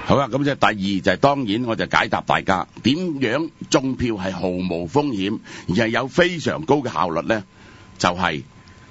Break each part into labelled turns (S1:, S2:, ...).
S1: 好啦，咁即係第二就係當然我就解答大家點樣中票係毫無風險，而係有非常高嘅效率咧，就係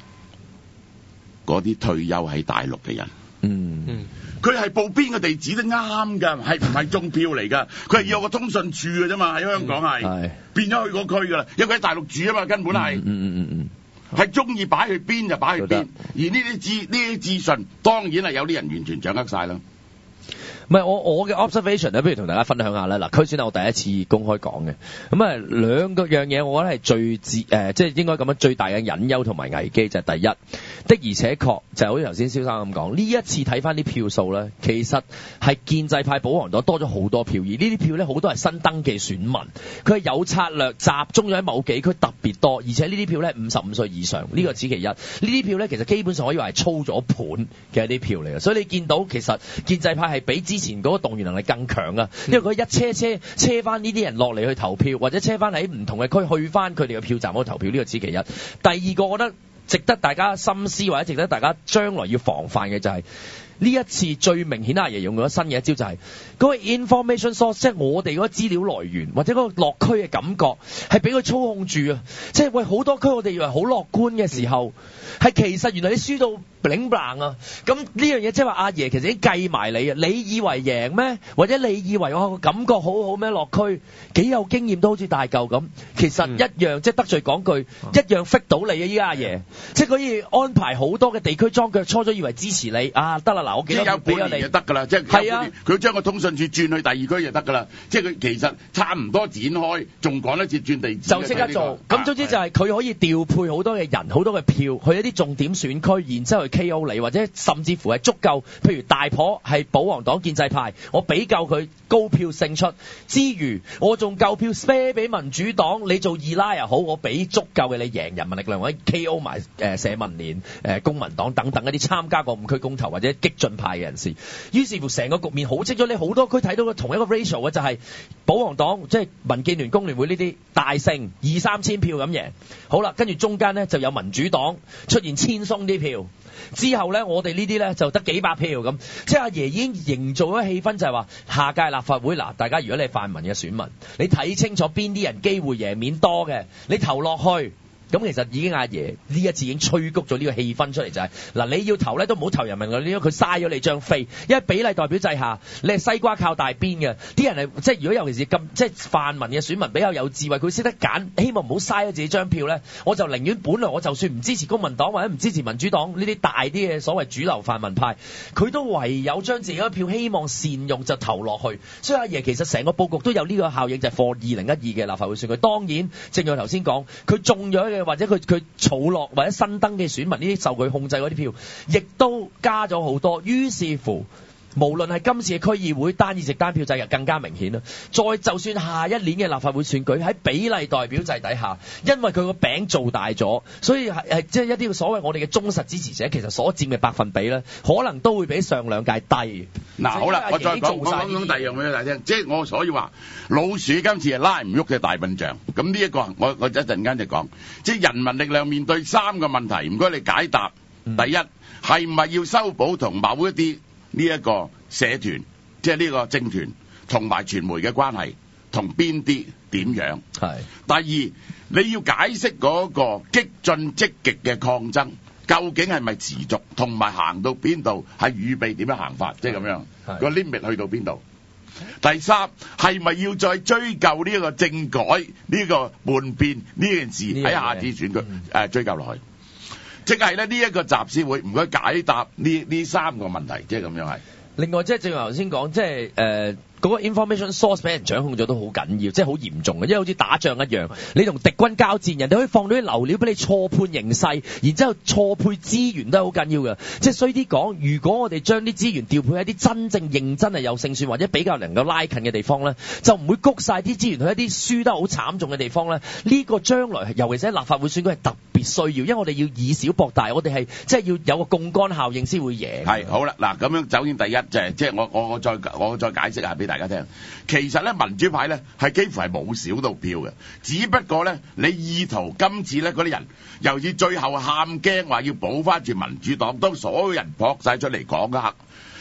S1: 嗰啲退休喺大陸嘅人。佢係報邊個地址都啱㗎，係唔係中票嚟㗎？佢係有個通訊處㗎啫嘛，喺香港係變咗去嗰區㗎啦，因為佢喺大陸住啊嘛，根本係係中意擺去邊就擺去邊，而呢啲資訊當然係有啲人完全掌握晒啦。
S2: 唔係我嘅 observation 咧，不如同大家分享下啦。嗱，區選係我第一次公開講嘅。咁啊，兩個樣嘢，我覺得係即係應該咁樣最大嘅隱憂同埋危機就係第一，的而且確就係好似頭先蕭生咁講，呢一次睇翻啲票數咧，其實係建制派保皇黨多咗好多票，而呢啲票咧好多係新登記選民，佢係有策略集中咗喺某幾區特別多，而且呢啲票咧55歲以上，呢個此其一。呢啲票咧其實基本上可以話係操咗盤嘅一啲票嚟嘅，所以你見到其實建制派係比之前嗰個動員能力更強啊，因為佢一車翻呢啲人落嚟去投票，或者車翻喺唔同嘅區去翻佢哋嘅票站嗰度投票，呢個此其一。第二個我覺得值得大家深思或者值得大家將來要防範嘅就係呢一次最明顯阿爺用咗新嘅一招，就係嗰個 information source， 即係我哋嗰個資料來源或者嗰個落區嘅感覺係俾佢操控住啊！即係喂，好多區我哋以為好樂觀嘅時候，係其實原來你輸到bling bling啊！咁呢樣嘢即係話阿爺其實已經計埋你啊！你以為贏咩？或者你以為我個感覺好好咩？落區幾有經驗都好似大嚿咁，其實一樣即係得罪講句，一樣 fit 到你啊！依家阿爺即係可以安排好多嘅地區裝腳，初咗以為支持你啊，得啦嗱，我記得有半年就得㗎啦，即係
S1: 佢將個通訊處轉去第二區就得㗎啦，即係佢其實差唔多展開，仲講得切轉地址
S2: 就即刻做。咁總之就係佢可以調配好多嘅人、好多嘅票去一啲重點選區，然之後去 KO 你，或者甚至乎係足夠。譬如大婆係保皇黨建制派，我俾夠佢高票勝出之餘，我仲夠票 spare 俾民主黨，你做二拉又好，我俾足夠嘅你贏人民力量，或者 KO 埋社民連、公民黨等等一啲參加過5區公投或者激進派嘅人士。於是乎成個局面好清楚，你好多區睇到嘅同一個 ratio 嘅就係保皇黨即係民建聯、工聯會呢啲大勝2-3千票咁贏。好啦，跟住中間呢就有民主黨出現千鬆啲票，之後呢我哋呢啲呢就得幾百票咁，即係阿爺已經營造咗氣氛，就係話下屆立法會嗱，大家如果你係泛民嘅選民，你睇清楚邊啲人機會贏面多嘅，你投落去。咁其實已經阿爺呢一次已經吹谷咗呢個氣氛出嚟，就係嗱，你要投咧都唔好投人民啦，因為佢嘥咗你張飛，因為比例代表制下你係西瓜靠大邊嘅，啲人係即係如果尤其是咁即係泛民嘅選民比較有智慧，佢識得揀，希望唔好嘥咗自己張票咧，我就寧願本來我就算唔支持公民黨或者唔支持民主黨呢啲大啲嘅所謂主流泛民派，佢都唯有將自己嘅票希望善用就投落去，所以阿爺其實成個佈局都有呢個效應，就係 for 2012嘅立法會選舉。當然正如頭先講，佢中咗嘅或者佢儲落或者新登嘅選民呢啲受佢控制嗰啲票，亦都加咗好多。於是乎，無論係今次嘅區議會單議席單票制又更加明顯啦。再就算下一年嘅立法會選舉喺比例代表制底下，因為佢個餅做大咗，所以係即係一啲所謂我哋嘅忠實支持者，其實所佔嘅百分比咧，可能都會比上兩屆低。
S1: 嗱，好啦，我再講第二樣俾大家聽，即係我所以話老鼠今次係拉唔喐嘅大笨象。咁呢一個我一陣間就講，即係人民力量面對3個問題，唔該你解答。第一，係唔係要修補同某一啲呢一個社團，即係呢個政團同埋傳媒嘅關係，同邊啲點樣？係。第二，你要解釋嗰個激進積極嘅抗爭，究竟係咪持續，同埋行到邊度，係預備點樣行法，即係咁樣個 limit 去到邊度？第三，係咪要再追究呢一個政改呢個叛變呢件事喺下次選舉追究落去？即係咧呢一個集思會唔該解答呢3個問題，即係咁樣係。另外即係正如頭先講，即係嗰個 information source 俾人掌控咗都好緊要，即係好嚴重嘅，因為好似打仗一樣，你同敵軍交戰，人哋可以放到啲流料俾你錯判形勢，然之後錯配資源都係好緊要嘅。即係衰啲講，如果我哋將啲資源調配喺啲真正認真係有勝算或者比較能夠拉近嘅地方咧，就唔會谷晒啲資源去一啲輸得好慘重嘅地方咧。呢個將來尤其是喺立法會選舉係特別需要，因為我哋要以小博大，我哋係即係要有個槓桿效應先會贏。係好啦，嗱咁樣首先第一就係即係我再解釋下俾大家聽，其實咧民主派咧係幾乎係冇少到票嘅，只不過咧你意圖今次咧嗰啲人，尤其最後喊驚話要補翻住民主黨，當所有人撲晒出嚟講一刻，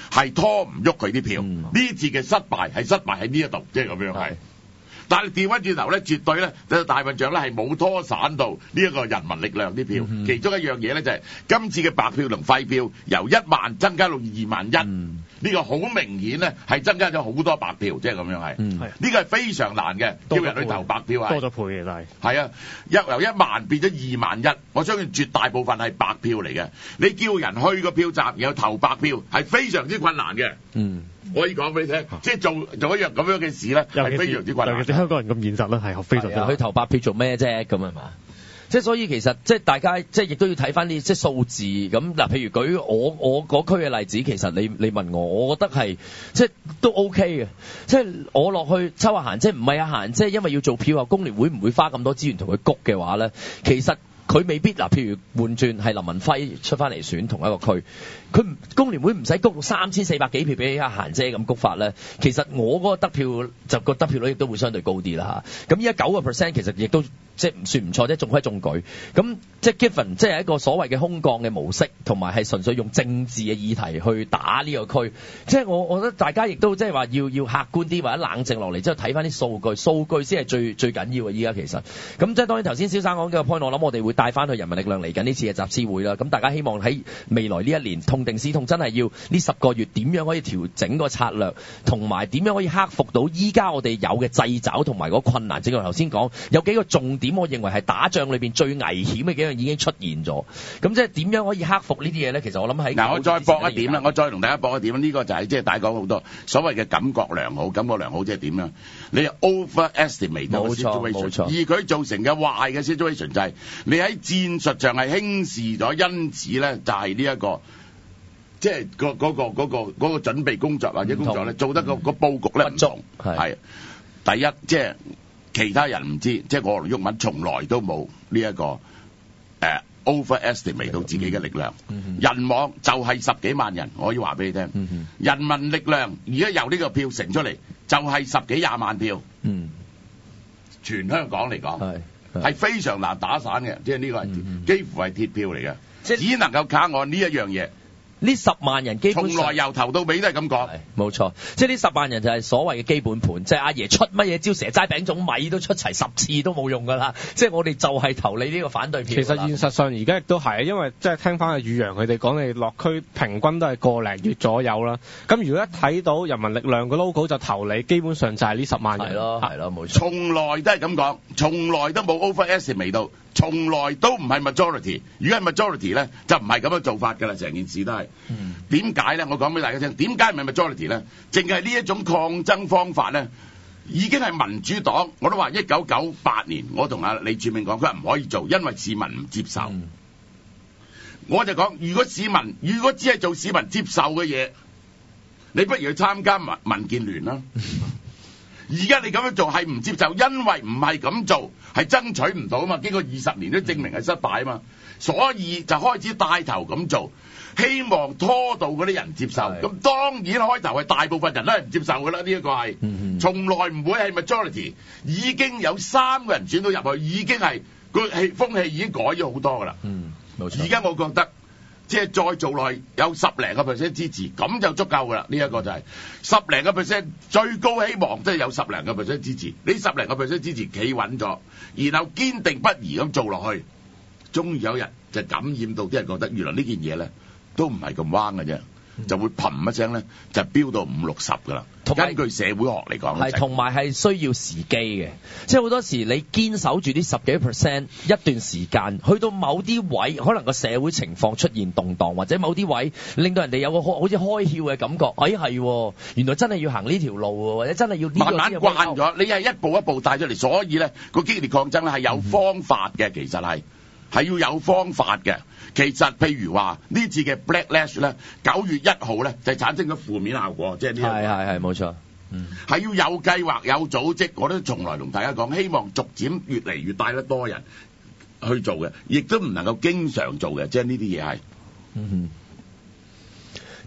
S1: 係拖唔喐佢啲票。呢次嘅失敗係失敗喺呢一度，即係咁樣係。但係調翻轉頭咧，絕對咧，大笨象咧係冇拖散到呢一個人民力量啲票。其中一樣嘢咧就係今次嘅白票同廢票由1萬增加到21000，呢個好明顯咧係增加咗好多白票，即係咁樣係。呢個係非常難嘅，叫人去投白票係
S3: 多咗倍嘅，但係
S1: 係啊，由1萬變咗21000，我相信絕大部分係白票嚟嘅。你叫人去個票站然後投白票係非常之困難嘅。我可以講俾你聽，即係做一樣咁樣嘅事咧，係非常之困難。
S3: 尤其是香港人咁現實咧，係非常之難。
S2: 去投白票做咩啫？咁係嘛？即係所以其實即係大家即係亦都要睇翻啲即係數字咁嗱。譬如舉我嗰區嘅例子，其實你問我覺得係即係都 OK 嘅。即係我落去抽下閒，即係唔係阿閒，即係因為要做票啊，工聯會唔會花咁多資源同佢谷嘅話咧，其實佢未必嗱。譬如換轉係林文輝出翻嚟選同一個區，佢工聯會唔使谷到3400幾票俾阿閒姐咁谷法咧，其實我嗰個得票就個得票率亦都會相對高啲啦嚇。咁依家9%其實亦都即係唔算唔錯，即係中規中矩。咁即係 given 即係一個所謂嘅空降嘅模式，同埋係純粹用政治嘅議題去打呢個區。即係我覺得大家亦都即係話要客觀啲或者冷靜落嚟，之後睇翻啲數據先係最緊要嘅。依家其實咁即係當然頭先蕭生講嘅 point，我諗我哋會帶翻去人民力量嚟緊呢次嘅集思會啦。咁大家希望喺未來呢一年痛定思痛，真係要呢10個月點樣可以調整個策略，同埋點樣可以克服到依家我哋有嘅掣肘同埋個困難。正如頭先講，有幾個重點，我認為係打仗裏邊最危險嘅幾樣已經出現咗。咁即係點樣可以克服呢啲嘢咧？其實我諗喺
S1: 嗱，我再博一點啦，我再同大家博一點。呢個就係即係大家講好多所謂嘅感覺良好，感覺良好即係點樣？你 overestimate 到 situation，而佢造成嘅壞嘅 situation 就係你喺戰術上係輕視咗，因此咧就係呢一個。即係嗰個準備工作或者工作咧，做得個佈局咧唔同，係第一，即係其他人唔知，即係我同毓民從來都冇呢一個overestimate 到自己嘅力量。人網就係10幾萬人，我可以話俾你聽。人民力量而家由呢個票成出嚟，就係10幾20萬票。全香港嚟講係非常難打散嘅，即係呢個係幾乎係鐵票嚟嘅，只能夠靠我呢一樣嘢。
S2: 呢10萬人基本上
S1: 從來由頭到尾都係咁講，
S2: 冇錯。即係呢10萬人就係所謂嘅基本盤，即係阿爺出乜嘢招，蛇齋餅粽米都出齊10次都冇用㗎啦。即係我哋就係投你呢個反對票。
S3: 其實現實上而家亦都係，因為即係聽翻阿宇陽佢哋講，你落區平均都係個零月左右啦。咁如果一睇到人民力量個 logo 就投你，基本上就係呢10萬人。
S2: 係咯，冇錯。
S1: 從來都係咁講，從來都冇 overestimate 到，從來都唔係 majority。如果係 majority 咧，就唔係咁樣做法㗎啦，成件事都係。點解咧？我講俾大家聽，點解唔係 majority 咧？淨係呢一種抗爭方法咧，已經係民主黨。我都話1998年，我同阿李柱銘講，佢話唔可以做，因為市民唔接受。我就講，如果只係做市民接受嘅嘢，你不如去參加民建聯啦。而家你咁樣做係唔接受，因為唔係咁做係爭取唔到啊嘛。經過20年都證明係失敗啊嘛，所以就開始帶頭咁做，希望拖到嗰啲人接受。咁當然開頭係大部分人都係唔接受㗎啦，呢一個係從來唔會係 majority。已經有3個人轉到入去，已經係個風氣已經改咗好多㗎啦。
S2: 冇錯。
S1: 而家我覺得。即係再做落去有10零個%支持，咁就足夠㗎啦。呢一個就係10零個%，最高希望即係有10零個%支持。你10零個%支持企穩咗，然後堅定不移咁做落去，終於有日就感染到啲人覺得原來呢件嘢咧都唔係咁彎嘅啫，就會砰一聲咧就飆到50-60㗎啦。根據社會學嚟講，
S2: 係同埋係需要時機嘅，即係好多時你堅守住啲10幾%一段時間，去到某啲位，可能個社會情況出現動盪，或者某啲位令到人哋有個好似開竅嘅感覺。係，原來真係要行呢條路喎，或者真係要
S1: 慢慢慣咗。你係一步一步帶出嚟，所以咧個激烈抗爭咧係有方法嘅，其實係要有方法嘅。其實譬如話呢次嘅 Backlash 咧，9月1號咧就產生咗負面效果，即係呢個
S2: 係冇錯，
S1: 係要有計劃有組織。我都從來同大家講，希望逐漸越嚟越帶得多人去做嘅，亦都唔能夠經常做嘅，即係呢啲嘢係。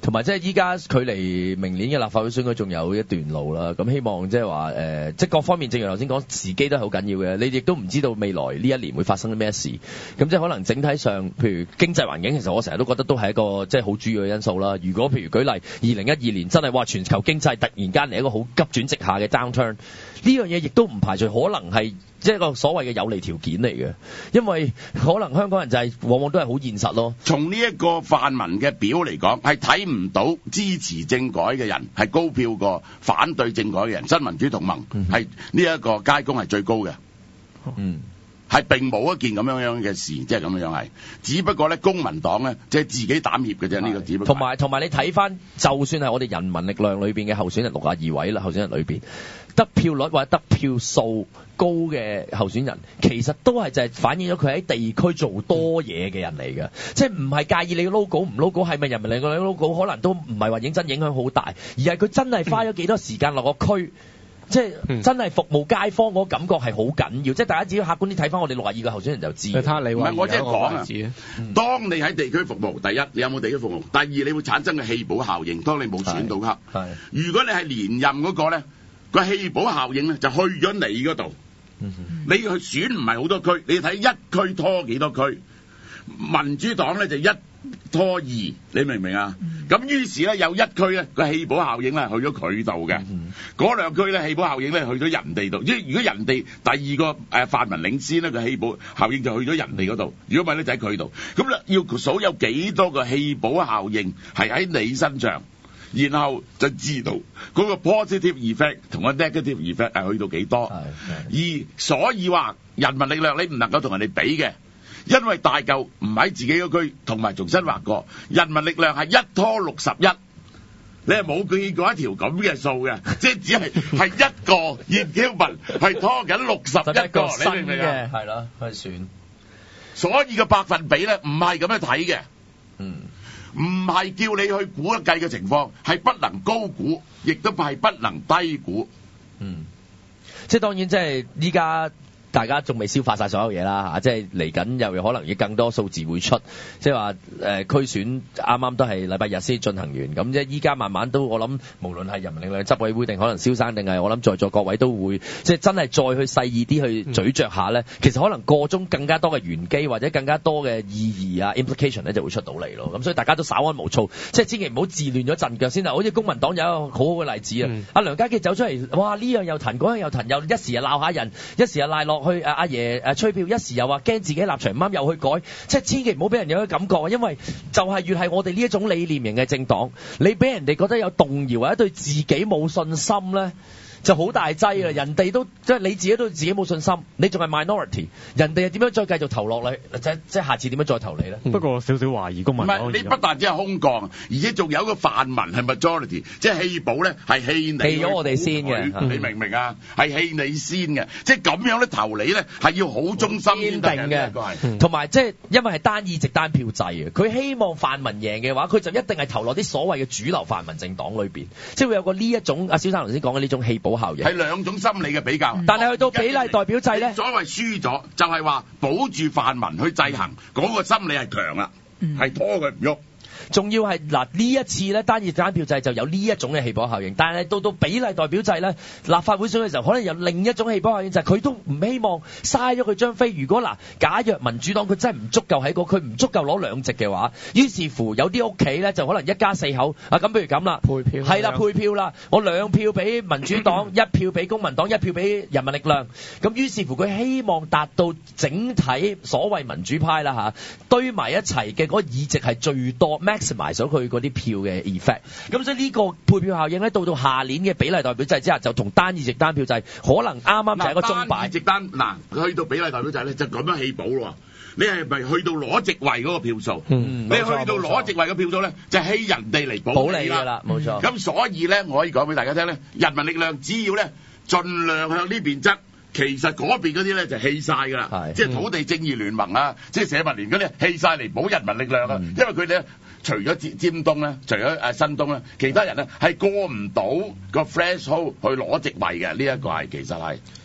S2: 同埋即係依家距離明年嘅立法會選舉仲有一段路啦。咁希望即係話即係各方面，正如頭先講，時機都係好緊要嘅。你亦都唔知道未來呢一年會發生啲咩事。咁即係可能整體上，譬如經濟環境，其實我成日都覺得都係一個即係好主要嘅因素啦。如果譬如舉例2012年真係話全球經濟突然間嚟一個好急轉直下嘅 downturn， 呢樣嘢亦都唔排除可能係即係一個所謂嘅有利條件嚟嘅，因為可能香港人就係往往都係好現實咯。
S1: 從呢一個泛民嘅表嚟講，係睇唔到支持政改嘅人係高票過反對政改嘅人。新民主同盟係呢一個街工係最高嘅，係並冇一件咁樣嘅事，即係咁樣係。只不過咧，公民黨咧即係自己膽怯嘅啫，呢個只不過。
S2: 同埋你睇翻，就算係我哋人民力量裏邊嘅候選人62位啦，候選人裏邊得票率或者得票數高嘅候選人，其實都係就係反映咗佢喺地區做多嘢嘅人嚟嘅，即係唔係介意你嘅 logo 唔 logo 係咪人民力量嘅 logo， 可能都唔係話認真影響好大，而係佢真係花咗幾多時間落個區。即係真係服務街坊嗰個感覺係好緊要，即係大家只要客觀啲睇翻我哋62個候選人就知。
S3: 你睇下你話
S1: 唔係我即係講啊，當你喺地區服務，第一你有冇地區服務？第二你會產生嘅棄保效應。當你冇選到級，如果你係連任嗰個咧，個棄保效應咧就去咗你嗰度。你去選唔係好多區，你睇一區拖幾多區？民主黨咧就1拖2，你明唔明啊？咁於是咧有一區咧個棄保效應咧去咗佢度嘅，嗰兩區咧棄保效應咧去咗人哋度。即係如果人哋第二個泛民領先咧個棄保效應就去咗人哋嗰度，如果唔係咧就喺佢度。咁咧要數有幾多個棄保效應係喺你身上，然後就知道嗰個 positive effect 同個 negative effect 係去到幾多。而所以話人民力量你唔能夠同人哋比嘅。因為大嚿唔喺自己嗰區，同埋重新劃過，人民力量係1拖61，你係冇見過一條咁嘅數嘅，即係只係一個葉曉文係拖緊61個，你明唔明啊？
S2: 係咯，去選，
S1: 所以個百分比咧唔係咁樣睇嘅，唔係叫你去估一計嘅情況，係不能高估，亦都係不能低估。
S2: 即係當然，即係依家。大家仲未消化晒所有嘢啦嚇，即係嚟緊又可能要更多數字會出，即係話區選啱啱都係禮拜日先進行完，咁即係依家慢慢都我諗，無論係人民力量執委會定可能蕭生定係我諗在座各位都會，即係真係再去細意啲去咀嚼下咧，其實可能個中更加多嘅玄機或者更加多嘅意義啊 implication 咧就會出到嚟咯，咁所以大家都稍安無躁，即係千祈唔好自亂咗陣腳先啦。好似公民黨有一個好好嘅例子啊，阿梁家傑走出嚟，哇呢樣又騰嗰樣又騰，又一時又鬧下人，一時又賴落去阿爺吹票，一時又話驚自己立場唔啱又去改，即係千祈唔好俾人有一個感覺，因為就係越係我哋呢一種理念型嘅政黨，你俾人哋覺得有動搖或者對自己冇信心咧，就好大劑啦！人哋都即係你自己都自己冇信心，你仲係 minority， 人哋係點樣再繼續投落嚟？即係下次點樣再投你咧？
S3: 不過少少懷疑公民黨。
S1: 唔係你不但只係空降，而且仲有一個泛民係 majority， 即係棄保咧係棄你，
S2: 棄咗我哋先嘅，
S1: 你明唔明啊？係棄你先嘅，即係咁樣咧投你咧係要好忠心先得嘅，
S2: 同埋即係因為係單議席單票制嘅，佢希望泛民贏嘅話，佢就一定係投落啲所謂嘅主流泛民政黨裏邊，即係會有個呢一種阿蕭生頭先講嘅呢種棄保效應。
S1: 係兩種心理嘅比較，
S2: 但係去到比例代表制咧，
S1: 所謂輸咗就係話保住泛民去制衡，嗰個心理係強啦，係拖佢唔喐。
S2: 仲要係嗱呢一次咧單議單票制就有呢一種嘅棄保效應，但係到比例代表制咧，立法會選嘅時候可能有另一種棄保效應，就係佢都唔希望嘥咗佢張飛。如果假若民主黨佢真係唔足夠喺佢唔足夠攞2席嘅話，於是乎有啲屋企咧就可能一家4口啊，咁譬如咁啦，配票係啦，配票啦，我2票俾民主黨，1票俾公民黨，1票俾人民力量，咁於是乎佢希望達到整體所謂民主派啦嚇堆埋一齊嘅嗰個議席係最多。maximize 咗佢嗰啲票嘅 effect， 咁所以呢個配票效應咧，到下年嘅比例代表制之下，就同單議席單票制可能啱啱就係一個鐘擺。單議席去到比例代表制咧，就咁樣棄保咯。你係咪去到攞席位嗰個票數？你去到攞席位嘅票數咧，就棄人哋嚟保你㗎啦，冇錯。咁所以咧，我可以講俾大家聽咧，人民力量只要咧盡量向呢邊側。其實嗰邊嗰啲咧就棄晒㗎啦，即係土地正義聯盟啊，即係社民連嗰啲棄晒嚟保人民力量啊，因為佢哋咧除咗尖東咧，除咗新東咧，其他人咧係過唔到個 threshold 去攞席位嘅，呢一個係其實係。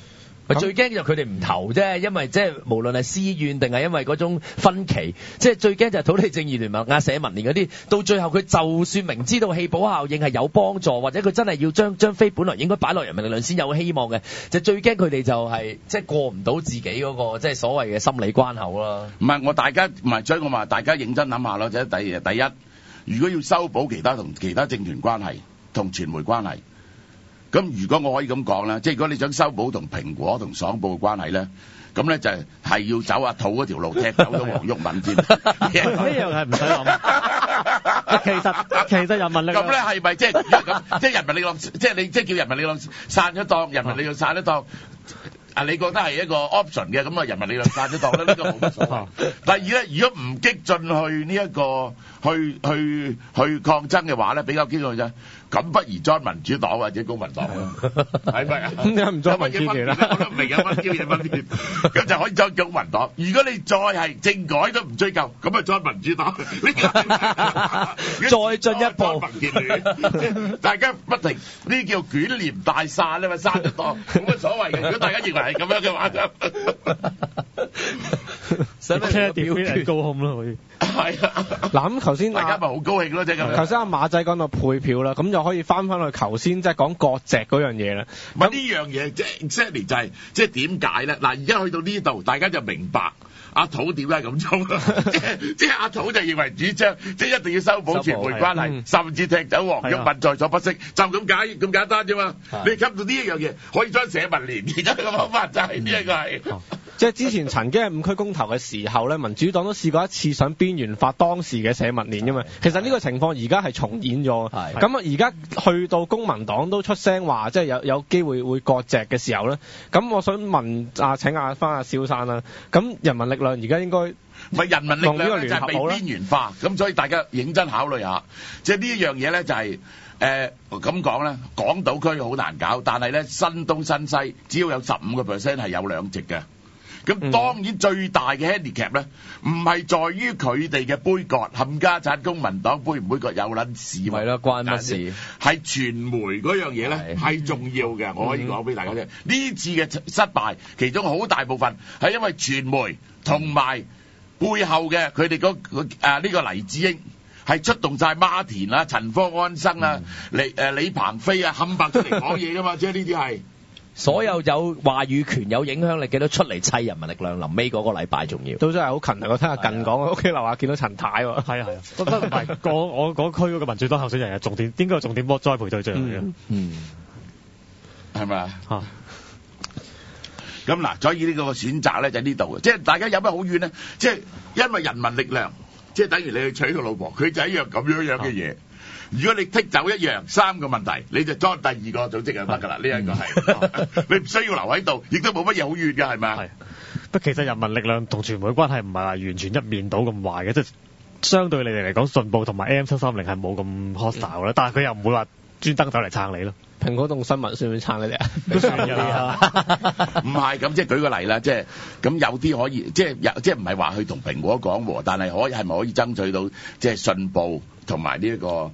S2: 最驚就佢哋唔投啫，因為即係無論係私怨定係因為嗰種分歧，即係最驚就係土地正義聯盟啊、社民連嗰啲，到最後佢就算明知道棄保效應係有幫助，或者佢真係要將飛本來應該擺落人民力量先有希望嘅，就最驚佢哋就係即係過唔到自己嗰個即係所謂嘅心理關口啦。
S1: 唔係所以我話大家認真諗下咯，即係第一，如果要修補同其他政團關係、同傳媒關係。咁如果我可以咁講啦，即係如果你想修補同蘋果同爽報嘅關係咧，咁咧就係要走阿土嗰條路，踢走咗黃毓民先。呢
S4: 樣係唔使諗。其實人民力量
S1: 咁咧係咪即係咁？即係人民力量，即係你即係叫人民力量散咗檔，人民力量散咗檔。你覺得係一個 option 嘅，咁啊人民力量散咗檔咧，呢個冇乜所謂。第二咧，如果唔激進去呢一個去抗爭嘅話咧，比較激進啫。咁不如 join 民主黨或者公民黨咯，係咪啊？
S3: 咁點解唔 join 民主聯啦？
S1: 我都唔明有乜叫嘢分別，咁就可以 join 公民黨。如果你再係政改都唔追究，咁啊 join 民主黨。
S2: 再進一步，
S1: 民建聯，大家不停呢啲叫捲簾大散啊嘛，散咗檔冇乜所謂嘅。如果大家認為係咁樣嘅話，
S4: 使乜車調嚟高空咯？可以
S1: 係啊。
S3: 嗱咁頭先
S1: 大家咪好高興咯，即係咁樣。
S3: 頭先阿馬仔講到配票啦，咁就可以翻去頭先即係講割席嗰樣嘢啦。
S1: 唔係呢樣嘢，即係 exactly 就係即係點解咧？嗱，而家去到呢度，大家就明白阿土點解咁做啦。即係阿土就認為主張，即係一定要修補傳媒關係，甚至踢走黃毓民在所不惜，就咁簡單啫嘛。你吸到呢一樣嘢，可以將社民連，而家嘅方法就係呢一個係。
S3: 即係之前曾經係5區公投嘅時候咧，民主黨都試過一次想邊緣化當時嘅社民連㗎嘛。其實呢個情況而家係重演咗。咁啊，而家去到公民黨都出聲話，即係有機會會割席嘅時候咧。咁我想問請翻阿蕭生啦。咁人民力量而家應該
S1: 唔係人民力量就係被邊緣化，咁所以大家認真考慮下。即係呢一樣嘢咧就係咁講咧，港島區好難搞，但係咧新東新西只要有15% 係有2席嘅。咁當然最大嘅 handicap 咧，唔係在於佢哋嘅杯葛，冚家產公民黨杯唔杯葛有撚事，
S2: 係啦，關乜事？
S1: 係傳媒嗰樣嘢咧係重要嘅，我可以講俾大家聽。呢次嘅失敗，其中好大部分係因為傳媒同埋背後嘅佢哋呢個黎智英係出動晒孖田啊、陳方安生啊、李鵬飛啊冚唪出嚟講嘢噶嘛，即係呢啲係。
S2: 所有有話語權、有影響力嘅都出嚟砌人民力量，臨尾嗰個禮拜仲要。
S3: 都真係好勤力，我聽阿近講，屋企樓下見到陳太喎。
S4: 係啊，都唔係我嗰區嗰個民主黨候選人係重點，應該係重點栽培對象嚟嘅。
S1: 係咪啊？咁嗱，所以呢個選擇咧就喺呢度嘅，即係大家有乜好怨呢？即係因為人民力量，即係等於你去娶個老婆，佢就係一樣咁樣嘅嘢。如果你剔走一樣3個問題，你就裝第2個組織就得㗎啦。呢一個係你唔需要留喺度，亦都冇乜嘢好怨㗎，係咪啊？係。
S4: 不過其實人民力量同傳媒關係唔係話完全一面倒咁壞嘅，即係相對你哋嚟講，信報同埋 AM730係冇咁 hostile 啦，但係佢又唔會話專登走嚟撐你咯。
S3: 蘋果動新聞算唔算撐你哋啊？
S4: 都算㗎啦。
S1: 唔係咁，即係舉個例啦，即係咁有啲可以，即係唔係話去同蘋果講和，但係係咪可以爭取到即係信報同埋呢一個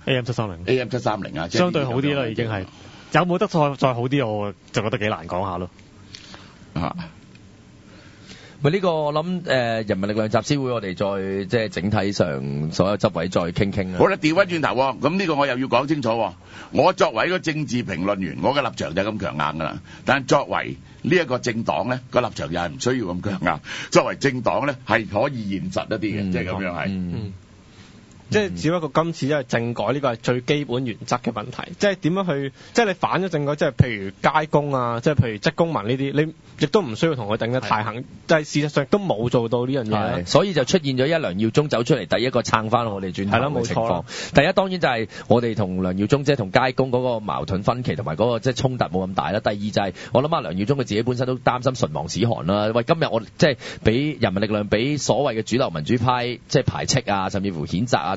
S1: AM730 啊？
S4: 相對好啲啦，已經係有冇得再好啲，我就覺得幾難講下咯。
S2: 咪呢個我諗人民力量集思會，我哋再即係整體上所有執委再傾傾啦。
S1: 好啦，調翻轉頭，咁呢個我又要講清楚。我作為一個政治評論員，我嘅立場就係咁強硬噶啦。但係作為呢一個政黨咧，個立場又係唔需要咁強硬。作為政黨咧，係可以現實一啲嘅，即係咁樣係。
S3: 即係只不過今次因為政改呢個係最基本原則嘅問題，即係點樣去，即係你反咗政改，即係譬如街工啊，即係譬如職工盟呢啲，你亦都唔需要同佢頂得太狠，但係事實上亦都冇做到呢樣嘢，
S2: 所以就出現咗一梁耀忠走出嚟第一個撐翻我哋轉頭嘅情況。第一當然就係我哋同梁耀忠即係同街工嗰個矛盾分歧同埋嗰個即係衝突冇咁大啦。第二就係我諗阿梁耀忠佢自己本身都擔心唇亡齒寒啦。喂，今日我即係俾人民力量俾所謂嘅主流民主派即係排斥啊，甚至乎譴責啊。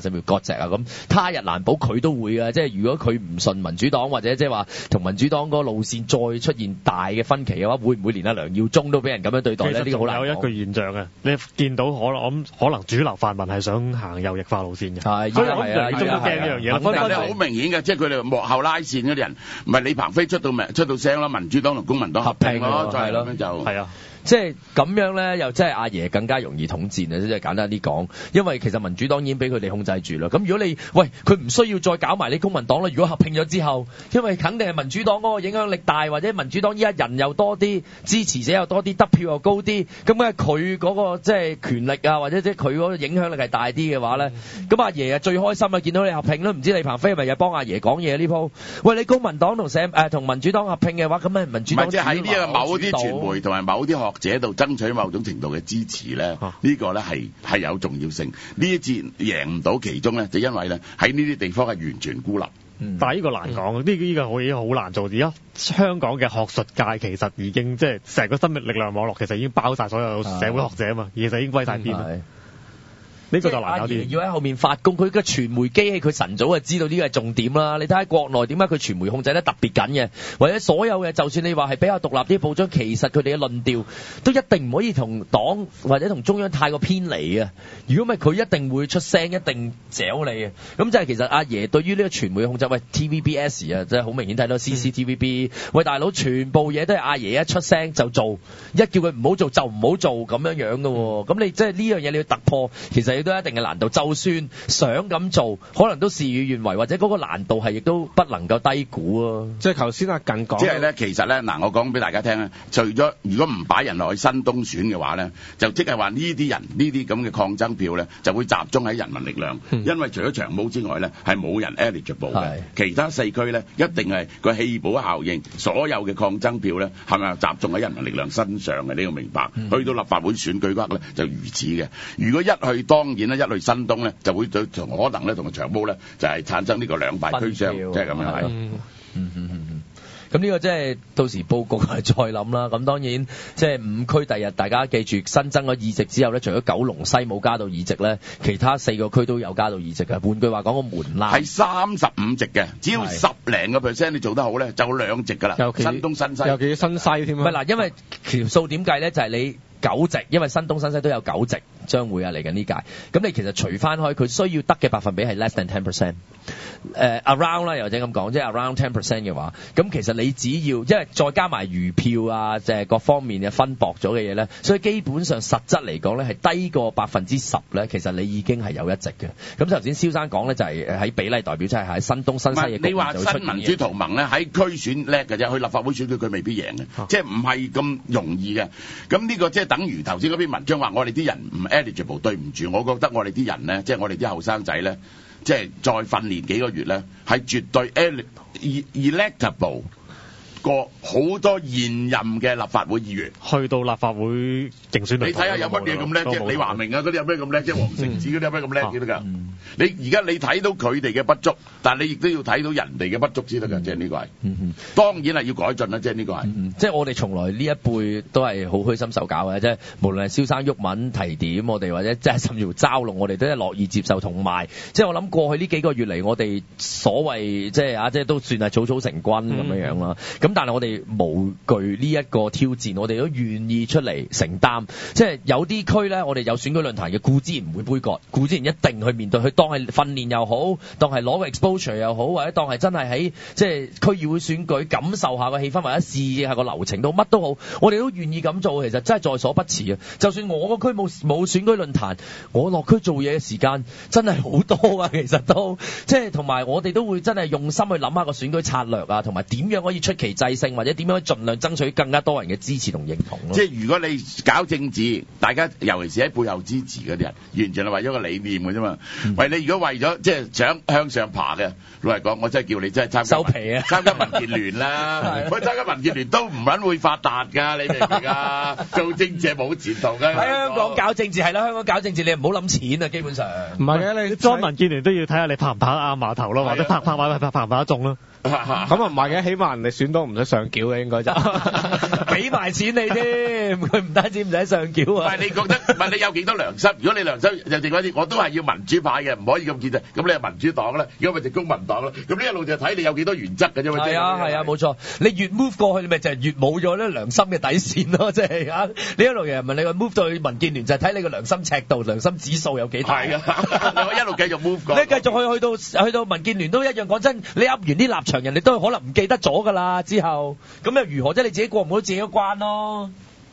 S2: 甚至割席啊咁，他日難保佢都會啊！即係如果佢唔順民主黨或者即係話同民主黨嗰個路線再出現大嘅分歧嘅話，會唔會連阿梁耀忠都俾人咁樣對待咧？呢個好難講。
S4: 有一個現象嘅，你見到可能主流泛民係想行右翼化路線嘅，所以梁耀忠都驚呢樣嘢。
S1: 但係好明顯嘅，即係佢哋幕後拉線嗰啲人，唔係李鵬飛出到聲咯，民主黨同公民黨合併咯，再咁樣就係啊。
S2: 即係咁樣咧，又真係阿爺更加容易統戰啊！即係簡單啲講，因為其實民主黨已經俾佢哋控制住啦。咁如果佢唔需要再搞埋你公民黨啦，如果合併咗之後，因為肯定係民主黨嗰個影響力大，或者民主黨依家人又多啲，支持者又多啲，得票又高啲，咁咧佢嗰個即係權力啊，或者即係佢嗰個影響力係大啲嘅話咧，咁阿爺啊最開心啊！見到你合併都唔知李鵬飛係咪又幫阿爺講嘢呢鋪？喂，你公民黨同民主黨合併嘅話，咁咪民主黨
S1: 即係喺呢個某啲傳媒同埋某啲學者度爭取某種程度嘅支持咧，呢個咧係有重要性。呢一節贏唔到其中咧，就因為咧喺呢啲地方係完全孤立。
S4: 但係呢個難講，呢個已經好難做。而家香港嘅學術界其實已經即係成個生命力量網絡，其實已經包晒所有社會學者啊嘛，其實已經歸晒邊啦。呢個就難有啲，
S2: 要喺後面發功。佢嘅傳媒機器，佢晨早就知道呢個係重點啦。你睇下國內點解佢傳媒控制得特別緊嘅，或者所有嘅，就算你話係比較獨立啲報章，其實佢哋嘅論調都一定唔可以同黨或者同中央太過偏離嘅。如果唔係，佢一定會出聲，一定嚼你嘅。咁就係其實阿爺對於呢個傳媒嘅控制，喂 TVBS 啊，真係好明顯睇到 CCTVB。喂大佬，全部嘢都係阿爺一出聲就做，一叫佢唔好做就唔好做咁樣樣嘅喎。咁你即係呢樣嘢你要突破，其實亦都一定嘅難度。就算想咁做，可能都事與願違，或者嗰個難度係亦都不能夠低估啊。
S3: 即係頭先阿近講，
S1: 即係咧，其實咧嗱，我講俾大家聽咧，除咗如果唔擺人落去新東選嘅話咧，就即係話呢啲人呢啲咁嘅抗爭票咧，就會集中喺人民力量，因為除咗長毛之外咧，係冇人 eligible 嘅，其他4區咧一定係個氣補效應，所有嘅抗爭票咧係咪集中喺人民力量身上嘅？你要明白，去到立法會選舉嗰刻咧就如此嘅。如果一去當然咧，一去新東咧就會對可能咧同長毛咧就係產生呢個兩敗俱傷，即係咁樣係。
S2: 咁呢個即係到時報告係再諗啦。咁當然即係5區第日大家記住新增咗議席之後咧，除咗九龍西冇加到議席咧，其他4個區都有加到議席嘅。換句話講，個門檻
S1: 係35席嘅，只要10零個%你做得好咧，就2席㗎啦。新東新西
S3: 尤其新西添啊。
S2: 唔係嗱，因為條數點計咧，就係你9席，因為新東新西都有9席將會啊嚟緊呢屆。咁你其實除翻開佢需要得嘅百分比係 less than 10%。around 啦，又或者咁講，即係 around 10% 嘅話，咁其實你只要，因為再加埋餘票啊，即係各方面嘅分薄咗嘅嘢咧，所以基本上實質嚟講咧係低過10%咧，其實你已經係有一席嘅。咁頭先蕭生講咧就係喺比例代表，即係喺新東新西嘅局面就會出現嘅。你話
S1: 新民主同盟咧喺區選叻嘅啫，去立法會選舉佢未必贏嘅，即係唔係咁容易嘅。咁呢個即係等於頭先嗰篇文章話我哋啲人唔 eligible， 對唔住，我覺得我哋啲人咧，即係我哋啲後生仔咧。即係再訓練幾個月咧，係絕對 electable 過好多現任嘅立法會議員。
S4: 去到立法會競選，
S1: 你睇下有乜嘢咁叻啫？李華明啊嗰啲有咩咁叻啫？黃成智嗰啲有咩咁叻先得㗎？你而家你睇到佢哋嘅不足，但係你亦都要睇到人哋嘅不足先得㗎。即係呢個係，當然係要改進啦。即係呢個係，
S2: 即係我哋從來呢一輩都係好虛心受教嘅，即係無論係蕭生毓民提點我哋，或者即係甚至乎嘲弄我哋，都係樂意接受。同埋即係我諗過去呢幾個月嚟，我哋所謂即係都算係草草成軍咁樣樣啦。咁但係我哋無懼呢一個挑戰，我哋都願意出嚟承擔。即係有啲區咧，我哋有選舉論壇嘅，固之然唔會杯葛，固之然一定去面對，去當係訓練又好，當係攞個 exposure 又好，或者當係真係喺即係區議會選舉感受下個氣氛，或者試下個流程都乜都好，我哋都願意咁做。其實真係在所不辭啊！就算我個區冇選舉論壇，我落區做嘢嘅時間真係好多啊！其實都即係同埋我哋都會真係用心去諗下個選舉策略啊，同埋點樣可以出奇制勝，或者點樣盡量爭取更加多人嘅支持同認同咯。
S1: 即係如果你搞政治，大家尤其是喺背後支持嗰啲人，完全係為咗個理念嘅啫嘛。為你如果為咗即係想向上爬嘅，老實講，我真係叫你真係參加
S2: 收皮啊！
S1: 參加民建聯啦，喂，參加民建聯都唔撚會發達㗎，你明唔明啊？做政治係冇前途㗎。
S2: 喺香港搞政治係啦，香港搞政治你唔好諗錢啊，基本上。
S3: 唔係嘅，你
S4: 裝民建聯都要睇下你拍唔拍得啱碼頭咯，或者拍唔拍得中咯。
S3: 咁啊唔係嘅，起碼人哋選到唔使上繳嘅應該就
S2: 俾埋錢你添，佢唔單止唔使上繳啊。
S1: 唔係你覺得，唔係你有幾多良心？如果你良心就剩嗰啲，我都係要民主派嘅，唔可以咁建制。咁你係民主黨啦，如果咪就公民黨啦。咁呢一路就睇你有幾多原則嘅啫嘛。
S2: 係啊，冇錯。你越 move 過去，你咪就係越冇咗咧良心嘅底線咯。即係啊，呢一路人問你個 move 到去民建聯，就係睇你個良心尺度、良心指數有幾大。係
S1: 啊，你可以一路繼續 move 過。
S2: 你繼續去到民建聯都一樣。講真，你噏完啲立場，人哋都可能唔記得咗㗎啦。之後咁又如何啫？你自己過唔到自己嘅關咯。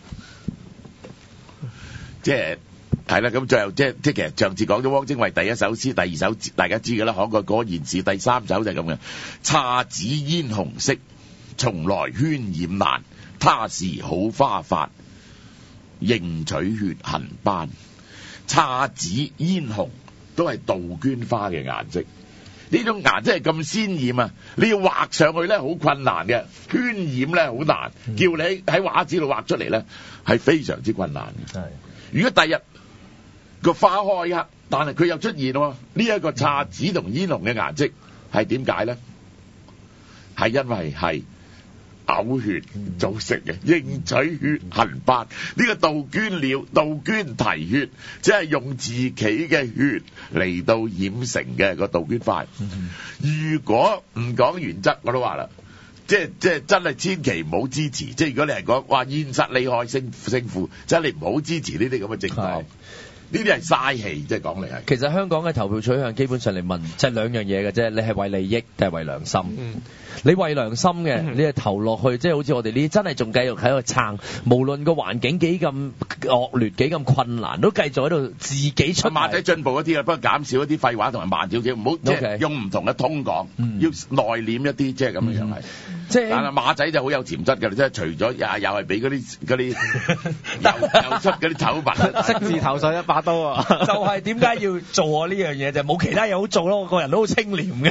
S1: 即係啦，咁最後即係其實上次講咗汪精衛第一首詩，第二首大家知㗎啦，《慷慨果然是》，第三首就係咁嘅。姹紫嫣紅色，從來渲染難。他時好花發，應取血痕斑。姹紫嫣紅都係杜鵑花嘅顏色。呢種顏色係咁鮮豔啊！你要畫上去咧，好困難嘅，渲染咧好難，叫你喺畫紙度畫出嚟咧，係非常之困難嘅。如果第日個花開啊，但係佢又出現喎，呢一個姹紫同嫣紅嘅顏色係點解咧？係因為係嘔血造成嘅，應取血痕斑。呢個杜鵑鳥，杜鵑啼血，即係用自己嘅血嚟到染成嘅個杜鵑花。如果唔講原則，我都話啦，即係真係千祈唔好支持。即係如果你係講話現實利害勝負，即係你唔好支持呢啲咁嘅政黨。呢啲係嘥氣，即係講嚟係。其實香港嘅投票取向基本上嚟問，就係兩樣嘢嘅啫。你係為利益定係為良心？你為良心嘅，你係投落去，即係好似我哋呢啲真係仲繼續喺度撐，無論個環境幾咁惡劣、幾咁困難，都繼續喺度自己出。馬仔進步一啲啊，不過減少一啲廢話同埋慢少少，唔好即係用唔同嘅通講，要內斂一啲，即係咁樣係。即係但係馬仔就好有潛質㗎，即係除咗又係俾嗰啲又出嗰啲醜聞，
S3: 色字頭上一把刀啊！
S2: 就係點解要做我呢樣嘢就冇其他嘢好做咯，我個人都好清廉嘅。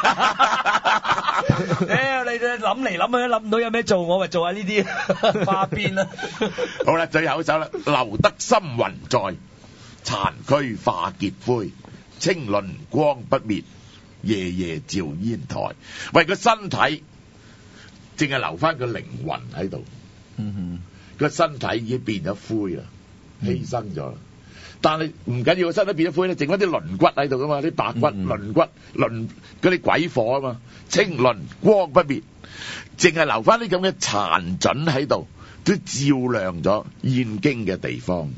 S2: 你諗嚟諗去都諗唔到有咩做，我咪做下呢啲花邊啦。好啦，最後一首啦，留得心魂在，殘軀化結灰，青鱗光不滅，夜夜照煙台。為個身體，淨係留翻個靈魂喺度。個身體已經變咗灰啦，犧牲咗啦。但係唔緊要，個身體變咗灰咧，剩翻啲鱗骨喺度噶嘛，啲白骨、鱗骨、鱗嗰啲鬼火啊嘛，青鱗光不滅，淨係留翻啲咁嘅殘準喺度，都照亮咗燕京嘅地方。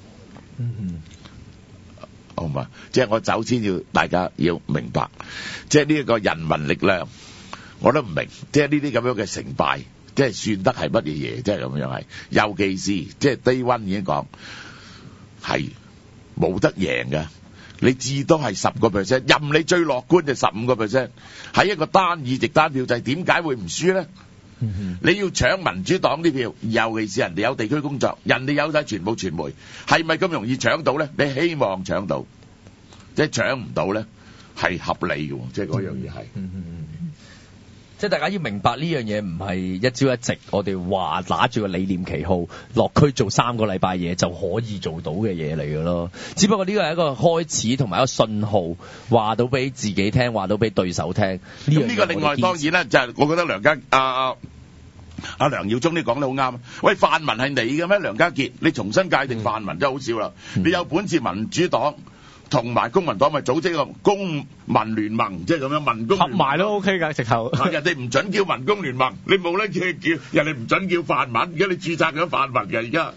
S2: 好嘛，即係我首先要大家要明白，即係呢一個人民力量，我都唔明，即係呢啲咁樣嘅成敗，即係算得係乜嘢嘢？即係咁樣係，尤其是即係Day One已經講係。冇得贏嘅，你至多係10%，任你最樂觀就15%，喺一個單議席單票制，點解會唔輸咧？你要搶民主黨啲票，尤其是人哋有地區工作，人哋有晒全部傳媒，係咪咁容易搶到咧？你希望搶到，即係搶唔到咧，係合理嘅，即係嗰樣嘢係。即係大家要明白呢樣嘢唔係一朝一夕，我哋話拿住個理念旗號落區做3個禮拜嘢就可以做到嘅嘢嚟嘅咯。只不過呢個係一個開始同埋一個信號，話到俾自己聽，話到俾對手聽。咁呢個另外當然咧，就係我覺得梁耀忠你講得好啱。喂，泛民係你嘅咩？梁家傑，你重新界定泛民真係好少啦。你有本事民主黨同埋公民黨咪組織個公民聯盟，即係咁樣民工合埋都 OK 㗎，直頭。人哋唔準叫民工聯盟，你冇得叫人哋唔準叫泛民，而家你註冊咗泛民嘅而家。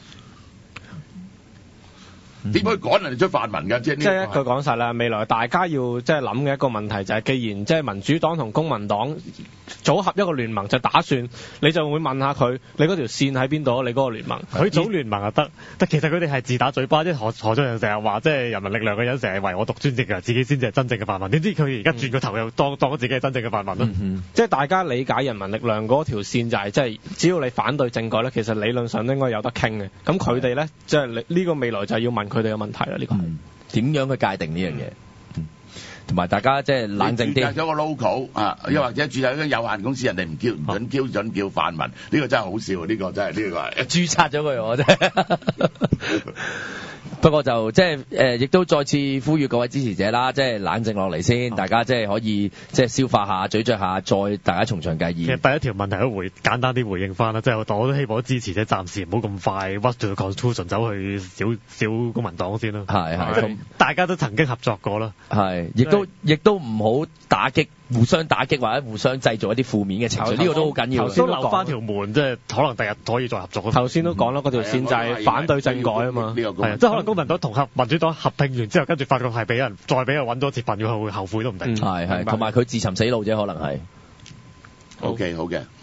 S2: 點可以趕人哋出泛民㗎？即係一句講實啦，未來大家要即係諗嘅一個問題就係，既然即係民主黨同公民黨組合一個聯盟，就打算你就會問下佢，你嗰條線喺邊度？你嗰個聯盟，佢組聯盟就得，但其實佢哋係自打嘴巴，即係何俊仁成日話，即係人民力量嘅人成日唯我獨尊嘅，自己先至係真正嘅泛民。點知佢而家轉個頭又當咗自己係真正嘅泛民咯？即係大家理解人民力量嗰條線就係，即係只要你反對政改咧，其實理論上應該有得傾嘅。咁佢哋咧，即係呢個未來就要問佢哋嘅問題啦。呢個係點樣去界定呢樣嘢？同埋大家即係冷靜啲。註冊咗個 logo 啊，又或者註冊咗有限公司，人哋唔準叫泛民，呢個真係好笑。呢個真係呢個係註冊咗佢我真係。 不過就即係亦都再次呼籲各位支持者啦，即係冷靜落嚟先，大家即係可以即係消化下、咀嚼下，再大家從長計議。
S4: 其實第一條問題都簡單啲回應翻啦，即係我都希望支持者暫時唔好咁快屈住個 Constitution 走去小公民黨先啦。係大家都曾經合作過啦。係，亦都唔好互相打擊或者互相製造一啲負面嘅情緒，呢個都好緊要。 頭先留翻條門，即係可能第日可以再合作。
S3: 頭先都講啦，嗰條線就係反對政改啊嘛。
S4: 係啊，即係可能公民黨同民主黨合併完之後，跟住發覺係再俾人揾多次份，要會後悔都唔定。
S2: 係，同埋佢自尋死路啫，可能係。
S1: OK，好嘅。